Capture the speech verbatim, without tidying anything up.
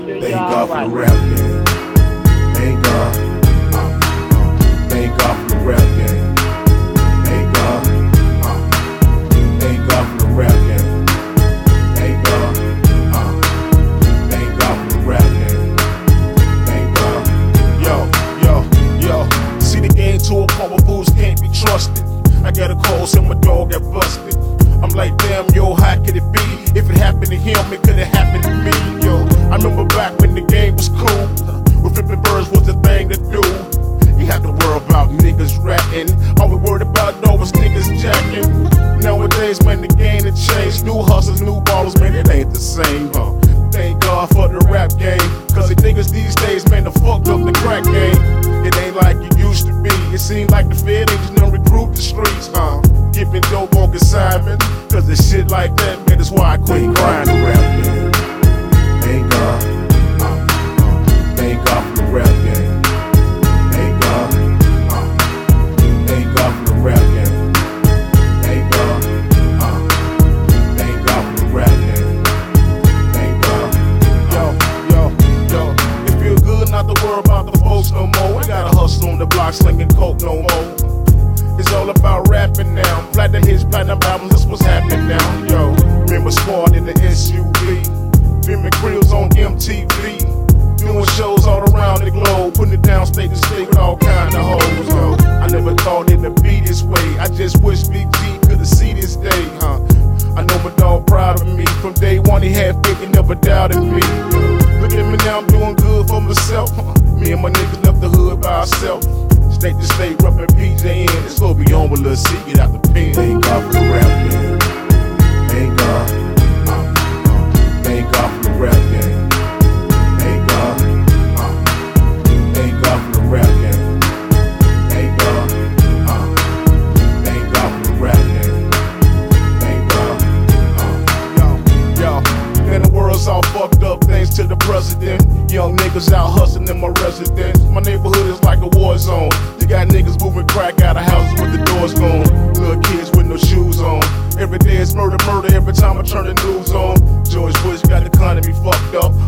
Thank God for the rap game. Thank God. Uh, uh, thank God for the rap game. Thank God. Uh, thank God for the rap game. Thank God. Uh, thank God for the rap game. Thank God. Yo, yo, yo. See the game to a point where fools can't be trusted. I got a call, so my dog got busted. I'm like, damn, yo, how could it be? If it happened to him, it could've happened to me, yo. I remember back when the game was cool, when flipping birds was the thing to do. You had to worry about niggas ratting. All we worried about, though, was niggas jacking. Nowadays, man, the game had changed. New hustlers, new ballers, man, it ain't the same, huh? Thank God for the rap game. Cause the niggas these days, man, the fucked up the crack game. It ain't like it used to be. It seemed like the Fed agents done recruit the streets, huh? Giving dope on consignment. Cause the shit like that, man, that's why I quit crying the rap game. Thank God. Uh, uh, thank God for the rap game. Thank God. Uh, thank God for the rap game. Thank God. Uh, thank God for the rap game. Thank God. Yo, yo, yo. It feel good not to worry about the folks no more. I gotta hustle on the block slinging coke no more. It's all about rapping now. Platinum hits, platinum albums, this what's happening now. Yo, remember Squad in the S U V. Filming cribs on M T V. Doing shows all around the globe. Putting it down state to state with all kind of hoes, yo. I never thought it'd be this way. I just wish Big G could've seen this day, huh? I know my dog proud of me. From day one he had faith and never doubted me. Look at me now, I'm doing good for myself, huh? Me and my niggas left the hood by ourselves. State to state, reppin' P J N. It's gonna be on with Lil C, get out the pen. Thank God for the rap game. Thank God. Uh, uh, thank God for the rap game. Thank God. Uh, thank God for the rap game. Thank God. Uh, thank God for the rap game. Thank God. Uh, Yo, yo, man, the world's all fucked up thanks to the president. Young niggas out hustling in my residence. My neighborhood is like a war zone. You got niggas moving crack out of houses with the doors gone. Little kids with no shoes on. Every day it's murder, murder every time I turn the news on. George Bush got the economy fucked up.